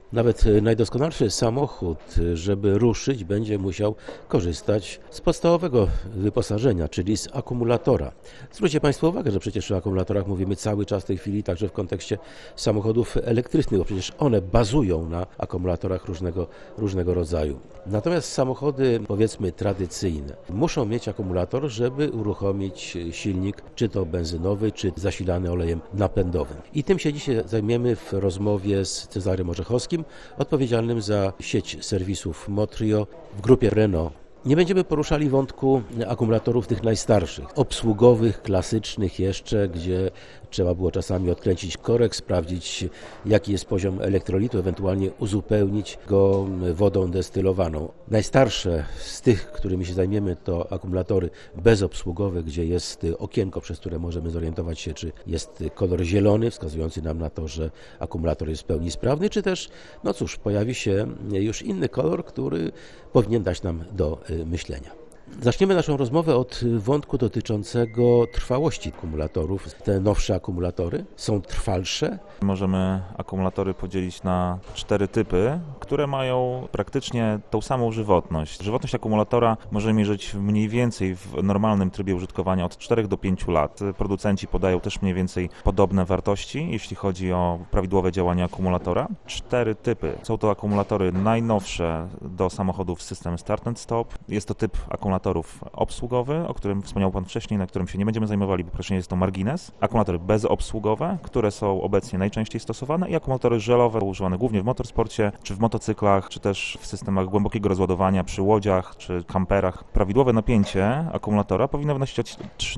Nawet najdoskonalszy samochód, żeby ruszyć, będzie musiał korzystać z podstawowego wyposażenia, czyli z akumulatora. Zwróćcie Państwo uwagę, że przecież o akumulatorach mówimy cały czas w tej chwili, także w kontekście samochodów elektrycznych, bo przecież one bazują na akumulatorach różnego rodzaju. Natomiast samochody, powiedzmy, tradycyjne muszą mieć akumulator, żeby uruchomić silnik, czy to benzynowy, czy zasilany olejem napędowym. I tym się dzisiaj zajmiemy w rozmowie z Cezarym Orzechowskim, odpowiedzialnym za sieć serwisów Motrio w grupie Renault. Nie będziemy poruszali wątku akumulatorów tych najstarszych, obsługowych, klasycznych jeszcze, gdzie trzeba było czasami odkręcić korek, sprawdzić jaki jest poziom elektrolitu, ewentualnie uzupełnić go wodą destylowaną. Najstarsze z tych, którymi się zajmiemy, to akumulatory bezobsługowe, gdzie jest okienko, przez które możemy zorientować się, czy jest kolor zielony, wskazujący nam na to, że akumulator jest w pełni sprawny, czy też, no cóż, pojawi się już inny kolor, który powinien dać nam do myślenia. Zaczniemy naszą rozmowę od wątku dotyczącego trwałości akumulatorów. Te nowsze akumulatory są trwalsze. Możemy akumulatory podzielić na 4 typy, które mają praktycznie tą samą żywotność. Żywotność akumulatora może mierzyć mniej więcej w normalnym trybie użytkowania od 4 do 5 lat. Producenci podają też mniej więcej podobne wartości, jeśli chodzi o prawidłowe działanie akumulatora. 4 typy. Są to akumulatory najnowsze do samochodów system Start and Stop. Jest to typ akumulatorów obsługowy, o którym wspomniał Pan wcześniej, na którym się nie będziemy zajmowali, bo proszę, jest to margines. Akumulatory bezobsługowe, które są obecnie najczęściej stosowane, i akumulatory żelowe, używane głównie w motorsporcie, czy w motocyklach, czy też w systemach głębokiego rozładowania przy łodziach, czy kamperach. Prawidłowe napięcie akumulatora powinno wynosić od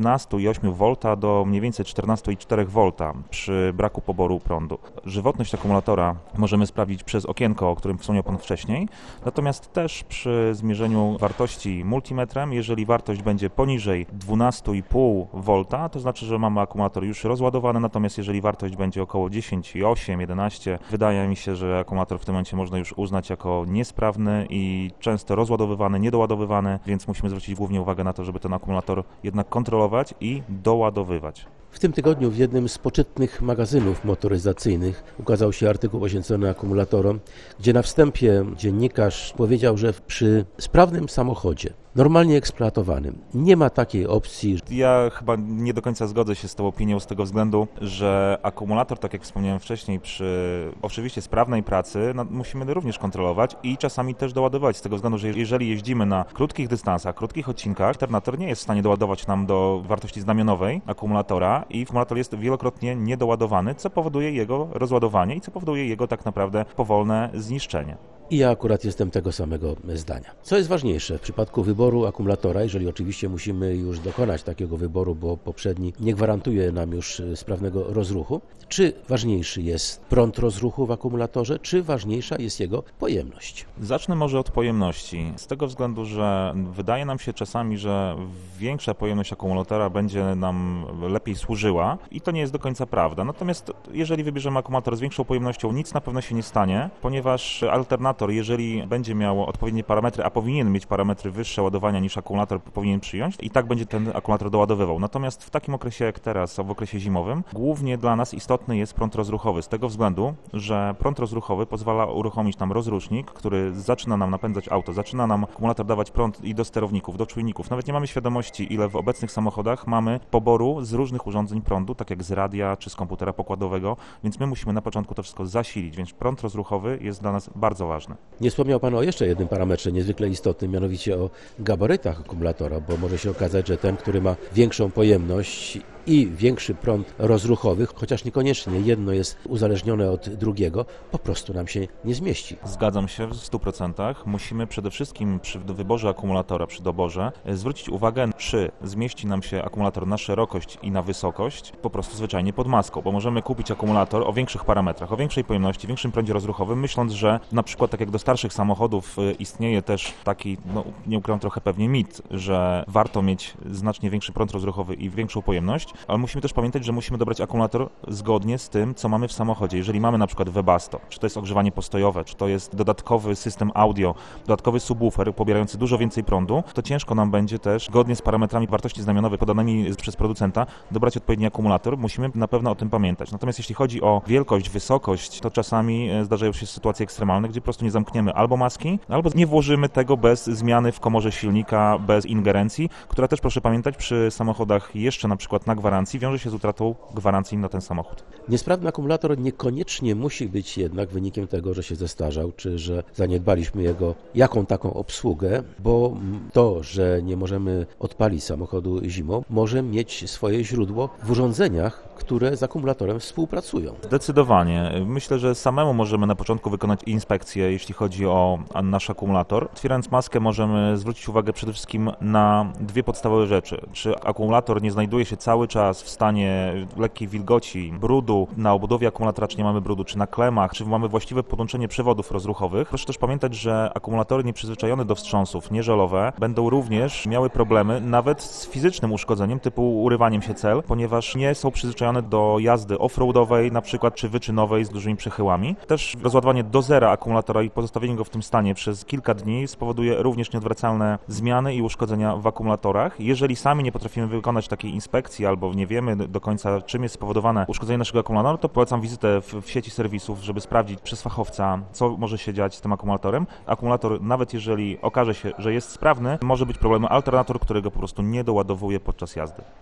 13,8 V do mniej więcej 14,4 V przy braku poboru prądu. Żywotność akumulatora możemy sprawdzić przez okienko, o którym wspomniał Pan wcześniej, natomiast też przy zmierzeniu wartości multimetrem. Jeżeli wartość będzie poniżej 12,5 V, to znaczy, że mamy akumulator już rozładowany, natomiast jeżeli wartość będzie około 10,8, 11, wydaje mi się, że akumulator w tym momencie można już uznać jako niesprawny i często rozładowywany, niedoładowywany, więc musimy zwrócić głównie uwagę na to, żeby ten akumulator jednak kontrolować i doładowywać. W tym tygodniu w jednym z poczytnych magazynów motoryzacyjnych ukazał się artykuł poświęcony akumulatorom, gdzie na wstępie dziennikarz powiedział, że przy sprawnym samochodzie, normalnie eksploatowanym, nie ma takiej opcji. Ja chyba nie do końca zgodzę się z tą opinią z tego względu, że akumulator, tak jak wspomniałem wcześniej, przy oczywiście sprawnej pracy musimy również kontrolować i czasami też doładowywać, z tego względu, że jeżeli jeździmy na krótkich dystansach, krótkich odcinkach, alternator nie jest w stanie doładować nam do wartości znamionowej akumulatora i akumulator jest wielokrotnie niedoładowany, co powoduje jego rozładowanie i co powoduje jego tak naprawdę powolne zniszczenie. I ja akurat jestem tego samego zdania. Co jest ważniejsze w przypadku wyboru akumulatora, jeżeli oczywiście musimy już dokonać takiego wyboru, bo poprzedni nie gwarantuje nam już sprawnego rozruchu, czy ważniejszy jest prąd rozruchu w akumulatorze, czy ważniejsza jest jego pojemność? Zacznę może od pojemności, z tego względu, że wydaje nam się czasami, że większa pojemność akumulatora będzie nam lepiej służyła i to nie jest do końca prawda. Natomiast jeżeli wybierzemy akumulator z większą pojemnością, nic na pewno się nie stanie, ponieważ alternator, jeżeli będzie miał odpowiednie parametry, a powinien mieć parametry wyższe ładowania niż akumulator powinien przyjąć, i tak będzie ten akumulator doładowywał. Natomiast w takim okresie jak teraz, w okresie zimowym, głównie dla nas istotny jest prąd rozruchowy, z tego względu, że prąd rozruchowy pozwala uruchomić nam rozrusznik, który zaczyna nam napędzać auto, zaczyna nam akumulator dawać prąd i do sterowników, do czujników. Nawet nie mamy świadomości, ile w obecnych samochodach mamy poboru z różnych urządzeń prądu, tak jak z radia czy z komputera pokładowego, więc my musimy na początku to wszystko zasilić, więc prąd rozruchowy jest dla nas bardzo ważny. Nie wspomniał Pan o jeszcze jednym parametrze niezwykle istotnym, mianowicie o gabarytach akumulatora, bo może się okazać, że ten, który ma większą pojemność i większy prąd rozruchowy, chociaż niekoniecznie jedno jest uzależnione od drugiego, po prostu nam się nie zmieści. Zgadzam się w 100%. Musimy przede wszystkim przy wyborze akumulatora, przy doborze zwrócić uwagę, czy zmieści nam się akumulator na szerokość i na wysokość, po prostu zwyczajnie pod maską, bo możemy kupić akumulator o większych parametrach, o większej pojemności, większym prądzie rozruchowym, myśląc, że na przykład tak jak do starszych samochodów istnieje też taki, nie ukrywam, trochę pewnie mit, że warto mieć znacznie większy prąd rozruchowy i większą pojemność, Ale musimy też pamiętać, że musimy dobrać akumulator zgodnie z tym, co mamy w samochodzie. Jeżeli mamy na przykład Webasto, czy to jest ogrzewanie postojowe, czy to jest dodatkowy system audio, dodatkowy subwoofer pobierający dużo więcej prądu, to ciężko nam będzie też, zgodnie z parametrami wartości znamionowej podanymi przez producenta, dobrać odpowiedni akumulator. Musimy na pewno o tym pamiętać. Natomiast jeśli chodzi o wielkość, wysokość, to czasami zdarzają się sytuacje ekstremalne, gdzie po prostu nie zamkniemy albo maski, albo nie włożymy tego bez zmiany w komorze silnika, bez ingerencji, która też, proszę pamiętać, przy samochodach jeszcze na przykład na gwarancji wiąże się z utratą gwarancji na ten samochód. Niesprawny akumulator niekoniecznie musi być jednak wynikiem tego, że się zestarzał, czy że zaniedbaliśmy jego jaką taką obsługę, bo to, że nie możemy odpalić samochodu zimą, może mieć swoje źródło w urządzeniach, które z akumulatorem współpracują. Zdecydowanie. Myślę, że samemu możemy na początku wykonać inspekcję, jeśli chodzi o nasz akumulator. Otwierając maskę możemy zwrócić uwagę przede wszystkim na dwie podstawowe rzeczy. Czy akumulator nie znajduje się cały czas w stanie lekkiej wilgoci, brudu, na obudowie akumulatora, czy nie mamy brudu, czy na klemach, czy mamy właściwe podłączenie przewodów rozruchowych. Proszę też pamiętać, że akumulatory nieprzyzwyczajone do wstrząsów, nieżelowe, będą również miały problemy nawet z fizycznym uszkodzeniem typu urywaniem się cel, ponieważ nie są przyzwyczajone do jazdy off-roadowej na przykład, czy wyczynowej z dużymi przechyłami. Też rozładowanie do zera akumulatora i pozostawienie go w tym stanie przez kilka dni spowoduje również nieodwracalne zmiany i uszkodzenia w akumulatorach. Jeżeli sami nie potrafimy wykonać takiej inspekcji albo nie wiemy do końca, czym jest spowodowane uszkodzenie naszego akumulatora, to polecam wizytę w sieci serwisów, żeby sprawdzić przez fachowca, co może się dziać z tym akumulatorem. Akumulator, nawet jeżeli okaże się, że jest sprawny, może być problemem alternator, którego po prostu nie doładowuje podczas jazdy.